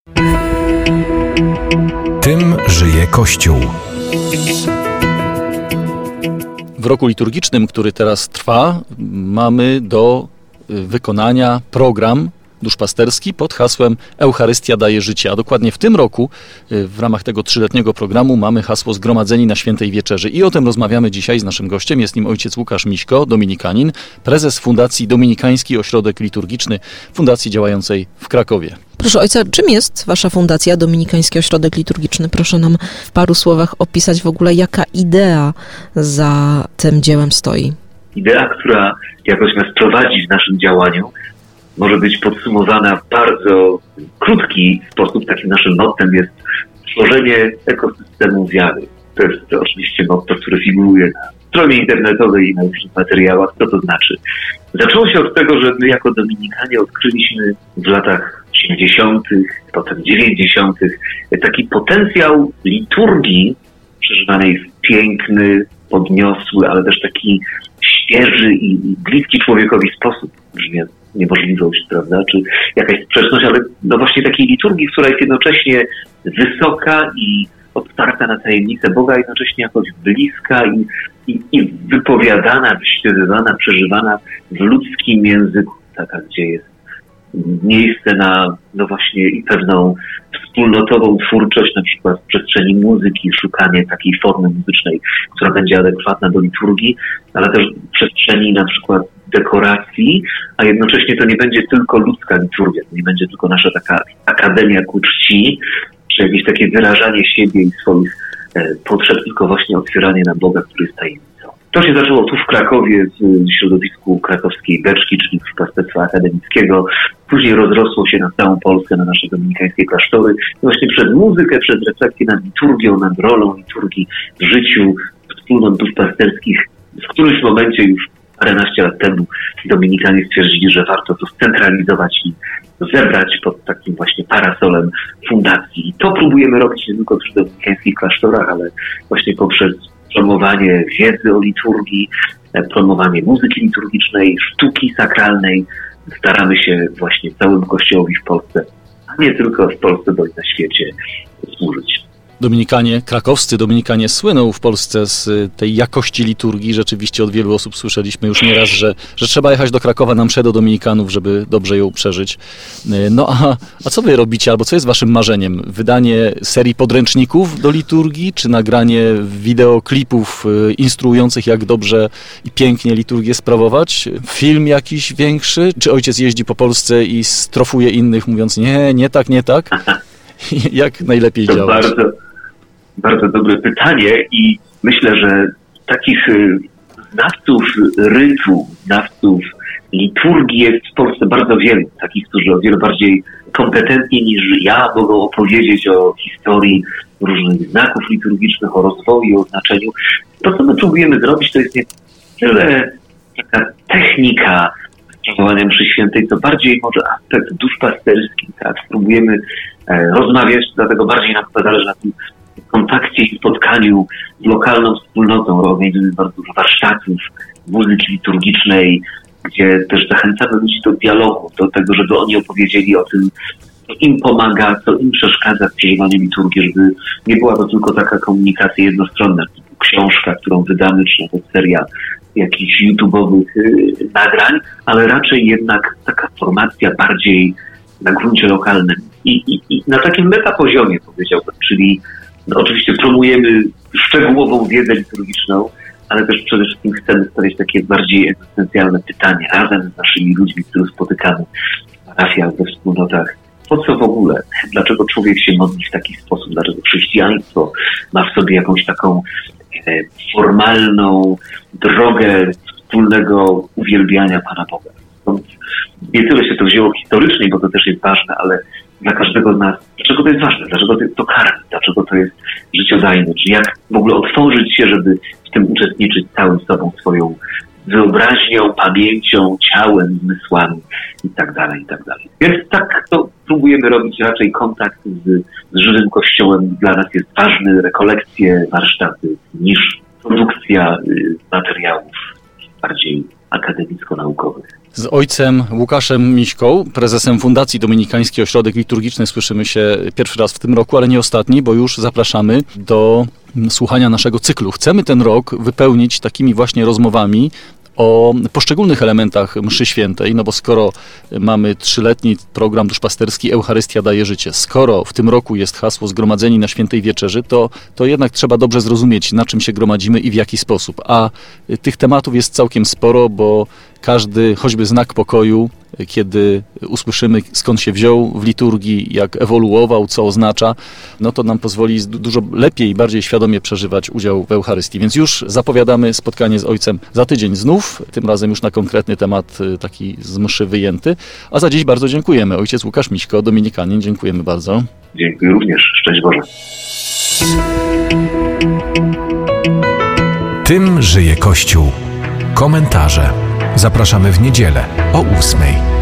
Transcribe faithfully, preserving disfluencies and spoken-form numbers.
Tym żyje Kościół. W roku liturgicznym, który teraz trwa, mamy do wykonania program duszpasterski pod hasłem Eucharystia daje życie. A dokładnie w tym roku w ramach tego trzyletniego programu mamy hasło Zgromadzeni na Świętej Wieczerzy. I o tym rozmawiamy dzisiaj z naszym gościem. Jest nim ojciec Łukasz Miśko, dominikanin, prezes Fundacji Dominikański Ośrodek Liturgiczny, fundacji działającej w Krakowie. Proszę ojca, czym jest wasza fundacja Dominikański Ośrodek Liturgiczny? Proszę nam w paru słowach opisać w ogóle, jaka idea za tym dziełem stoi. Idea, która jakoś nas prowadzi w naszym działaniu, może być podsumowana w bardzo krótki sposób. Takim naszym mottem jest tworzenie ekosystemu wiary. To jest to oczywiście motto, które figuruje na stronie internetowej i na różnych materiałach. Co to znaczy? Zaczęło się od tego, że my jako Dominikanie odkryliśmy w latach osiemdziesiątych, potem dziewięćdziesiątych taki potencjał liturgii przeżywanej w piękny, podniosły, ale też taki świeży i bliski człowiekowi sposób. Brzmi niemożliwość, prawda, czy jakaś sprzeczność, ale no właśnie takiej liturgii, która jest jednocześnie wysoka i otwarta na tajemnicę Boga, jednocześnie jakoś bliska i, i, i wypowiadana, wyśpiewywana, przeżywana w ludzkim języku, taka, gdzie jest miejsce na, no właśnie, i pewną wspólnotową twórczość, na przykład w przestrzeni muzyki, szukanie takiej formy muzycznej, która będzie adekwatna do liturgii, ale też w przestrzeni na przykład dekoracji, a jednocześnie to nie będzie tylko ludzka liturgia, to nie będzie tylko nasza taka akademia ku czci, czy jakieś takie wyrażanie siebie i swoich e, potrzeb, tylko właśnie otwieranie na Boga, który jest tajemnicą. To się zaczęło tu w Krakowie, w środowisku krakowskiej beczki, czyli duszpasterstwa akademickiego. Później rozrosło się na całą Polskę, na nasze dominikańskie klasztory. I właśnie przez muzykę, przez refleksję nad liturgią, nad rolą liturgii w życiu wspólnot duszpasterskich, w którymś momencie już paręnaście lat temu Dominikanie stwierdzili, że warto to scentralizować i zebrać pod takim właśnie parasolem fundacji. I to próbujemy robić nie tylko przy dominikańskich klasztorach, ale właśnie poprzez promowanie wiedzy o liturgii, promowanie muzyki liturgicznej, sztuki sakralnej. Staramy się właśnie całemu Kościołowi w Polsce, a nie tylko w Polsce, bo i na świecie służyć. Dominikanie, krakowscy Dominikanie słyną w Polsce z tej jakości liturgii. Rzeczywiście od wielu osób słyszeliśmy już nieraz, że, że trzeba jechać do Krakowa na mszę do dominikanów, żeby dobrze ją przeżyć. No a, a co wy robicie, albo co jest waszym marzeniem? Wydanie serii podręczników do liturgii, czy nagranie wideoklipów instruujących, jak dobrze i pięknie liturgię sprawować? Film jakiś większy? Czy ojciec jeździ po Polsce i strofuje innych, mówiąc nie, nie tak, nie tak? Jak najlepiej to działać? Bardzo, bardzo dobre pytanie i myślę, że takich znawców rytu, znawców liturgii jest w Polsce bardzo wielu. Takich, którzy o wiele bardziej kompetentni niż ja mogą opowiedzieć o historii różnych znaków liturgicznych, o rozwoju, o znaczeniu. To, co my próbujemy zrobić, to jest nie tyle taka technika sprawowania mszy świętej, co bardziej może aspekt duszpasterski. Tak? Spróbujemy e, rozmawiać, dlatego bardziej nam zależy na tym kontakcie i spotkaniu z lokalną wspólnotą. Organizujemy bardzo dużo warsztatów muzyki liturgicznej, gdzie też zachęcamy ludzi do dialogu, do tego, żeby oni opowiedzieli o tym, co im pomaga, co im przeszkadza w przeżywaniu liturgii, żeby nie była to tylko taka komunikacja jednostronna, typu książka, którą wydamy, czy nawet seria jakichś YouTube'owych y, nagrań, ale raczej jednak taka formacja bardziej na gruncie lokalnym. I, i, i na takim metapoziomie, powiedziałbym, czyli no, oczywiście promujemy szczegółową wiedzę liturgiczną, ale też przede wszystkim chcemy stawiać takie bardziej egzystencjalne pytania razem z naszymi ludźmi, których spotykamy w parafiach, we wspólnotach. Po co w ogóle? Dlaczego człowiek się modli w taki sposób? Dlaczego chrześcijaństwo ma w sobie jakąś taką e, formalną drogę wspólnego uwielbiania Pana Boga? Stąd nie tyle się to wzięło historycznie, bo to też jest ważne, ale dla każdego z nas, dlaczego to jest ważne? Dlaczego to karmi? Dlaczego to jest życiodajne? Czy jak w ogóle otworzyć się, żeby w tym uczestniczyć całym sobą, swoją wyobraźnią, pamięcią, ciałem, zmysłami i tak dalej, i tak dalej. Więc tak to próbujemy robić, raczej kontakt z, z żywym Kościołem dla nas jest ważny, rekolekcje, warsztaty, niż produkcja y, materiałów bardziej akademicko-naukowych. Z ojcem Łukaszem Miśką, prezesem Fundacji Dominikański Ośrodek Liturgiczny, słyszymy się pierwszy raz w tym roku, ale nie ostatni, bo już zapraszamy do słuchania naszego cyklu. Chcemy ten rok wypełnić takimi właśnie rozmowami o poszczególnych elementach mszy świętej, no bo skoro mamy trzyletni program duszpasterski Eucharystia daje życie, skoro w tym roku jest hasło Zgromadzeni na Świętej Wieczerzy, to, to jednak trzeba dobrze zrozumieć, na czym się gromadzimy i w jaki sposób. A tych tematów jest całkiem sporo, bo każdy, choćby znak pokoju, kiedy usłyszymy, skąd się wziął w liturgii, jak ewoluował, co oznacza, no to nam pozwoli dużo lepiej i bardziej świadomie przeżywać udział w Eucharystii. Więc już zapowiadamy spotkanie z ojcem za tydzień znów, tym razem już na konkretny temat, taki z mszy wyjęty. A za dziś bardzo dziękujemy. Ojciec Łukasz Miśko, dominikanin, dziękujemy bardzo. Dziękuję również. Szczęść Boże. Tym żyje Kościół. Komentarze. Zapraszamy w niedzielę o ósmej.